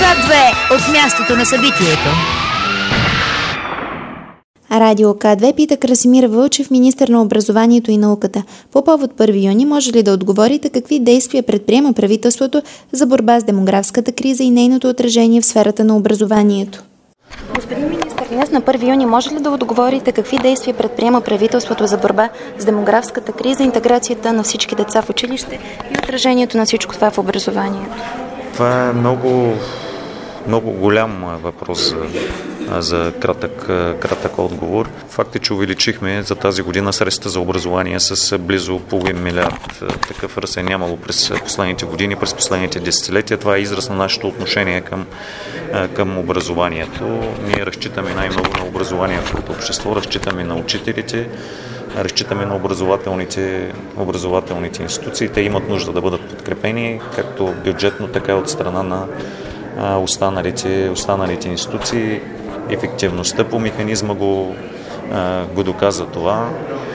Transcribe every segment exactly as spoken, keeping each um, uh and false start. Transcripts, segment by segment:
К две от мястото на събитието. Радио К две пита Красимир Вълчев, министър на образованието и науката. По повод първи юни може ли да отговорите какви действия предприема правителството за борба с демографската криза и нейното отражение в сферата на образованието? Господин министър, днес на първи юни може ли да отговорите какви действия предприема правителството за борба с демографската криза, интеграцията на всички деца в училище и отражението на всичко това в образованието? Това е много, много голям въпрос за, за кратък, кратък отговор. Факт е, че увеличихме за тази година средствата за образование с близо половин милиард. Такъв ръст е нямало през последните години, през последните десетилетия. Това е израз на нашето отношение към, към образованието. Ние разчитаме най-много на образованието като общество, разчитаме на учителите, разчитаме на образователните, образователните институции. Те имат нужда да бъдат подкрепени, както бюджетно, така и от страна на останалите, останалите институции. Ефективността по механизма го, го доказа това.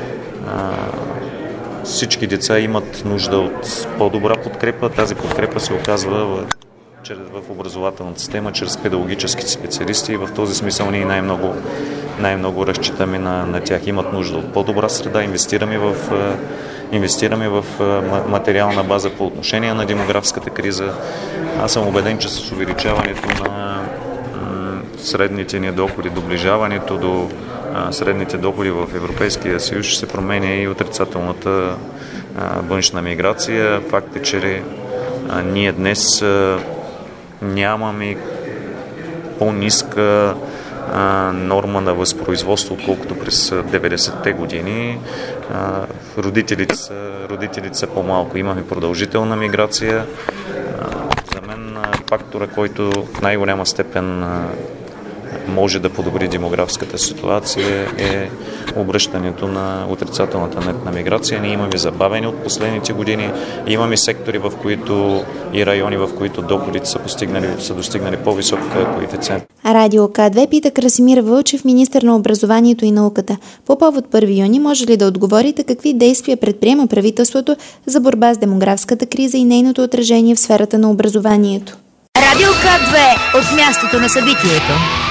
Всички деца имат нужда от по-добра подкрепа. Тази подкрепа се оказва в, в образователната система, чрез педагогическите специалисти и в този смисъл ние най-много, най-много разчитаме на, на тях. Имат нужда от по-добра среда, инвестираме в, инвестираме в материална база по отношение на демографската криза. Аз съм убеден, че с увеличаването на средните ни доходи, доближаването до а, средните доходи в Европейския съюз ще се променя и отрицателната а, външна миграция. Факт е, че а, ние днес а, нямаме по-ниска а, норма на възпроизводство, отколкото през деветдесетте години. А, родителите са, родителите са по-малко. Имаме продължителна миграция. А, за мен а, фактора, който в най-голяма степен а, може да подобри демографската ситуация е обръщането на отрицателната нетна миграция. Ние имаме забавени от последните години. Имаме сектори, в които и райони, в които доходите са, постигнали, са достигнали по-висок коефициент. Радио К две пита Красимир Вълчев, министър на образованието и науката. По повод първи юни може ли да отговорите какви действия предприема правителството за борба с демографската криза и нейното отражение в сферата на образованието? Радио К две от мястото на събитието.